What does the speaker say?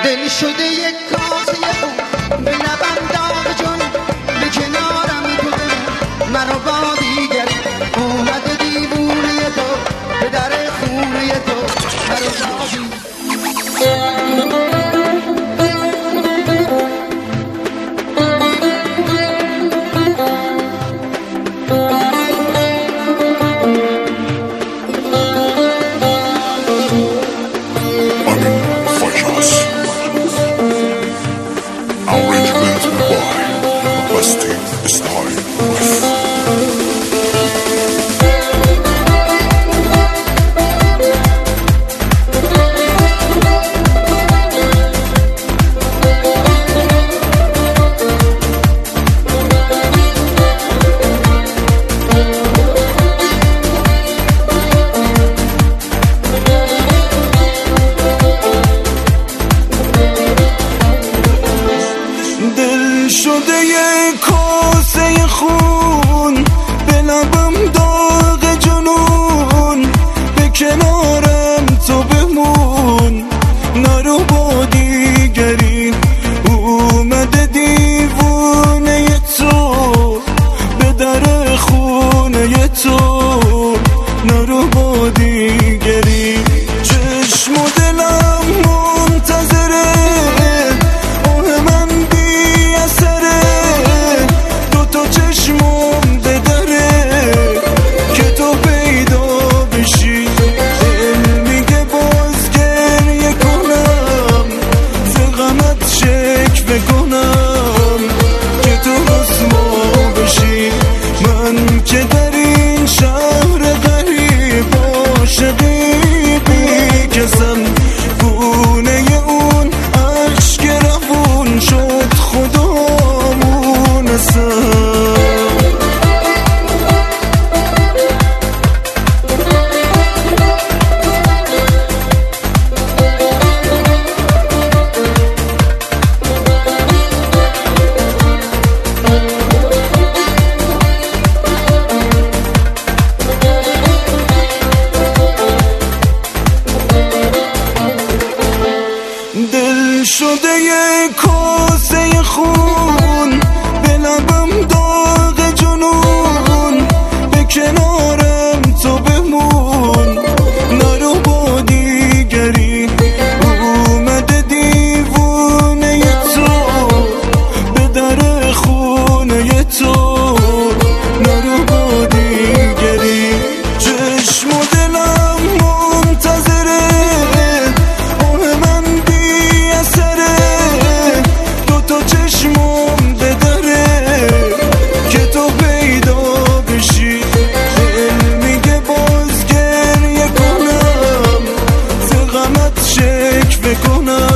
دل شده یک کاسه خون به لبم داغ جون به کنارم تو منو با دیگر اومده دیوونه تو به در خونه تو منو زادی شده یک کاسه خون به لبم داغ جنون به کنارم تو بمون نرو با دیگری اومده دیوونه تو به در خونه تو نرو با دیگری چشم و دلم منتظره چشمم بدره که تو پیدا بشی دل میگه باز گریه کنم ز غمت شکوه کنم که تو رسوا بشی من که در این شهر غریب عاشقی بی کسم گونه اون عشق روون شد خدامون اصلا دل شده یک کاسه خون به لبم داغ جنون به کنارم تو بمون نرو با دیگری اومده دیوونه تو به در خونه تو نرو با دیگری چشم و دلم منتظره چشمم بدره که تو پیدا بشی دل میگه باز گریه کنم ز غمت شکوه کنم